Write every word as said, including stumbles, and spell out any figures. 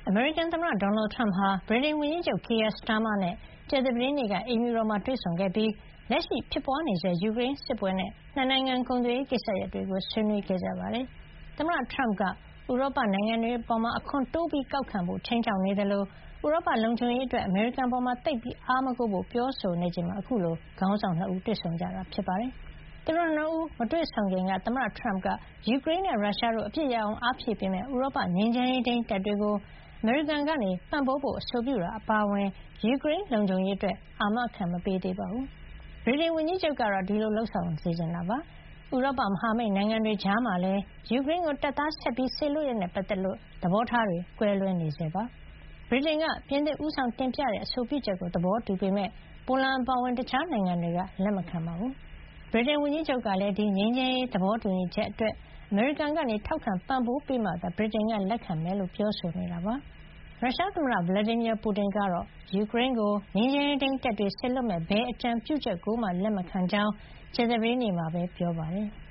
အမေရိကန်သမ္မတဒေါ်နယ်ထရမ့်ဟာဗြိတိန်ဝန်ကြီးချုပ် Keir Starmer နဲ့ကြာသပတေးနေ့ကအိမ်ဖြူတော်မှာတွေ့ဆုံခဲ့ပြီးလက်ရှိဖြစ်ပွါးနေဆဲယူကရိန်းစစ်ပွဲနဲ့နှစ်နိုင်ငံကုန်သွယ်ရေးကိစ္စရပ်တွေကိုဆွေးနွေးခဲ့ကြပါတယ်။သမ္မတထရမ့်ကဥရောပနိုင်ငံတွေအပေါ်အခွန်တိုးပြီးကောက်ခံဖို့ခြိမ်းခြောက်နေသလိုဥရောပလုံခြုံရေးအတွက်အမေရိကန်အပေါ်သိပ်ပြီးအားမကိုးဖို့ပြောဆိုနေချိန်မှာအခုလိုခေါင်းဆောင်နှစ်ဦးတွေ့ဆုံကြတာဖြစ်ပါတယ်။သူတို့နှစ်ဦးမတွေ့ဆုံခင်ကသမ္မတထရမ့်ကယူကရိန်းနဲ့ရုရှားတို့အပစ်ရပ်အောင်အားဖြည့်ပေးမယ့်ဥရောပငြိမ်းချမ်းရေးထိန်းတပ်တွေကိုအမေရိကန်ကပံ့ပိုးဖို့အဆိုပြုတာအပါအဝင်ယူကရိန်းလုံခြုံရေးအတွက်အာမခံမပေးသေးပါဘူး။ဗြိတိန်ဝန်ကြီးချုပ်ကတော့ဒီလိုလုပ်ဆောင်စေချင်တာပါ။ဥရောပမဟာမိတ်နိုင်ငံတွေကြားမှာလည်းယူကရိန်းကိုတပ်သားဆက်ပြီးစေလွှတ်ရေးနဲ့ပတ်သက်လို့သဘောထားတွေကွဲလွဲနေဆဲပါ။ဗြိတိန်ကပြင်သစ်ဦးဆောင်တင်ပြတဲ့အဆိုပြုချက်ကိုသဘောတူပေမယ့်ပိုလန်အပါအဝင်တခြားနိုင်ငံတွေကလက်မခံပါဘူး။ဗြိတိန်ဝန်ကြီးချုပ်ကလည်းဒီငြိမ်းချမ်းရေးသဘောတူညီချက်အတွက်အမေရိကန်ကထောက်ခံပံ့ပိုးပေးမှသာဗြိတိန်ကလက်ခံမယ်လို့ပြောဆိုနေတာပါ။ရုရှားသမ္မတ Vladimir Putin ကတော့ယူကရိန်းကိုငြိမ်းချမ်းရေးထိန်းတပ်တွေစေလွှတ်မယ့်ဘယ်အကြံပြုချက်ကိုမှလက်မခံကြောင်းကြာသပတေးနေ့မှာပဲပြောပါတယ်။